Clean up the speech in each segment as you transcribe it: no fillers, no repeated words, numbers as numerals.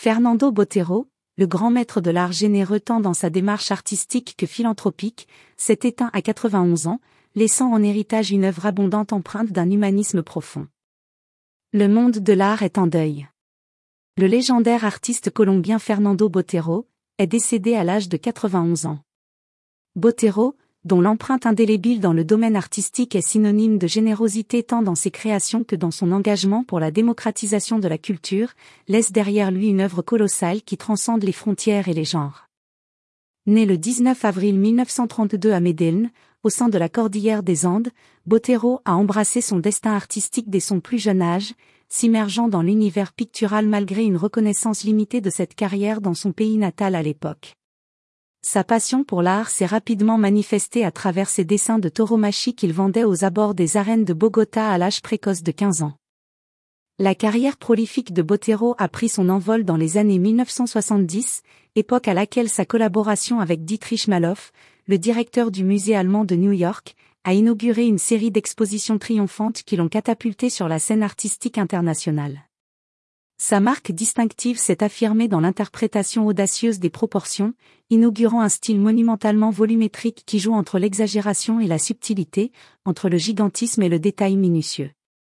Fernando Botero, le grand maître de l'art généreux tant dans sa démarche artistique que philanthropique, s'est éteint à 91 ans, laissant en héritage une œuvre abondante empreinte d'un humanisme profond. Le monde de l'art est en deuil. Le légendaire artiste colombien Fernando Botero est décédé à l'âge de 91 ans. Botero, dont l'empreinte indélébile dans le domaine artistique est synonyme de générosité tant dans ses créations que dans son engagement pour la démocratisation de la culture, laisse derrière lui une œuvre colossale qui transcende les frontières et les genres. Né le 19 avril 1932 à Medellín, au sein de la cordillère des Andes, Botero a embrassé son destin artistique dès son plus jeune âge, s'immergeant dans l'univers pictural malgré une reconnaissance limitée de cette carrière dans son pays natal à l'époque. Sa passion pour l'art s'est rapidement manifestée à travers ses dessins de tauromachie qu'il vendait aux abords des arènes de Bogota à l'âge précoce de 15 ans. La carrière prolifique de Botero a pris son envol dans les années 1970, époque à laquelle sa collaboration avec Dietrich Maloff, le directeur du musée allemand de New York, a inauguré une série d'expositions triomphantes qui l'ont catapulté sur la scène artistique internationale. Sa marque distinctive s'est affirmée dans l'interprétation audacieuse des proportions, inaugurant un style monumentalement volumétrique qui joue entre l'exagération et la subtilité, entre le gigantisme et le détail minutieux.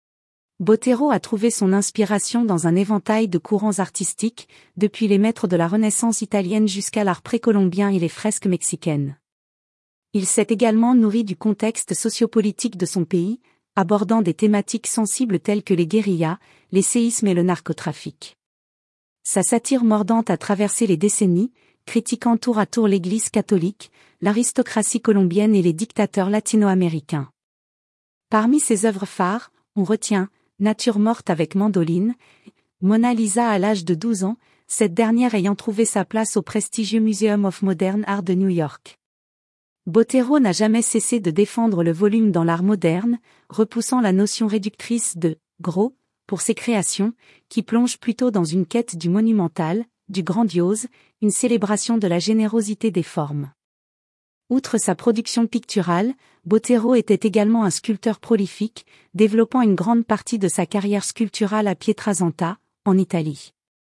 Botero a trouvé son inspiration dans un éventail de courants artistiques, depuis les maîtres de la Renaissance italienne jusqu'à l'art précolombien et les fresques mexicaines. Il s'est également nourri du contexte sociopolitique de son pays, abordant des thématiques sensibles telles que les guérillas, les séismes et le narcotrafic. Sa satire mordante a traversé les décennies, critiquant tour à tour l'Église catholique, l'aristocratie colombienne et les dictateurs latino-américains. Parmi ses œuvres phares, on retient Nature morte avec mandoline, Mona Lisa à l'âge de 12 ans, cette dernière ayant trouvé sa place au prestigieux Museum of Modern Art de New York. Botero n'a jamais cessé de défendre le volume dans l'art moderne, repoussant la notion réductrice de « gros » pour ses créations, qui plongent plutôt dans une quête du monumental, du grandiose, une célébration de la générosité des formes. Outre sa production picturale, Botero était également un sculpteur prolifique, développant une grande partie de sa carrière sculpturale à Pietrasanta, en Italie.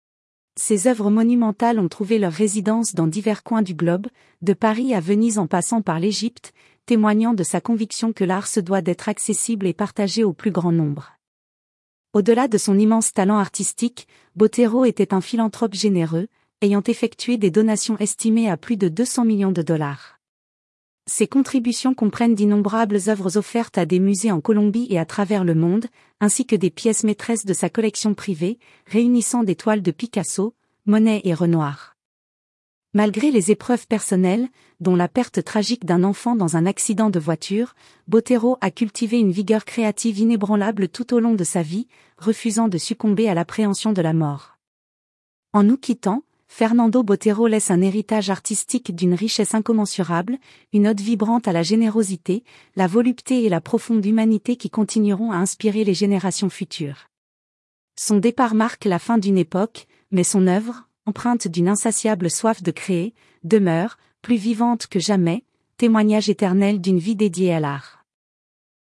Ses œuvres monumentales ont trouvé leur résidence dans divers coins du globe, de Paris à Venise en passant par l'Égypte, témoignant de sa conviction que l'art se doit d'être accessible et partagé au plus grand nombre. Au-delà de son immense talent artistique, Botero était un philanthrope généreux, ayant effectué des donations estimées à plus de 200 millions de dollars. Ses contributions comprennent d'innombrables œuvres offertes à des musées en Colombie et à travers le monde, ainsi que des pièces maîtresses de sa collection privée, réunissant des toiles de Picasso, Monet et Renoir. Malgré les épreuves personnelles, dont la perte tragique d'un enfant dans un accident de voiture, Botero a cultivé une vigueur créative inébranlable tout au long de sa vie, refusant de succomber à l'appréhension de la mort. En nous quittant, Fernando Botero laisse un héritage artistique d'une richesse incommensurable, une ode vibrante à la générosité, la volupté et la profonde humanité qui continueront à inspirer les générations futures. Son départ marque la fin d'une époque, mais son œuvre, empreinte d'une insatiable soif de créer, demeure, plus vivante que jamais, témoignage éternel d'une vie dédiée à l'art.